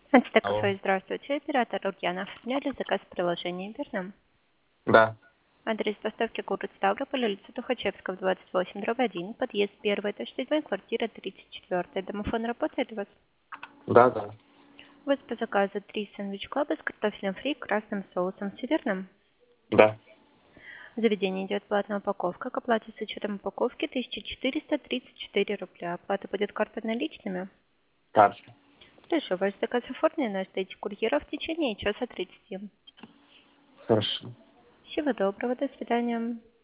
Алло. Антитекафе, здравствуйте. Оператор Ульяна. Оформляли заказ в приложении, верно? Да, Адрес доставки город Ставрополь, улица Тухачевского, 28/1, подъезд 1, этаж 7, квартира 34. Домофон работает у вас? да. У вас по заказу 3 сэндвич-клаба с картофелем фри и красным соусом, все верно? Да. В заведении идет платная упаковка. К оплате с учетом упаковки 1434 рубля. Оплата будет картой наличными? Карта. Хорошо, ваш заказ оформлен, ждите курьера в течение часа 30. Хорошо. Всего доброго, до свидания.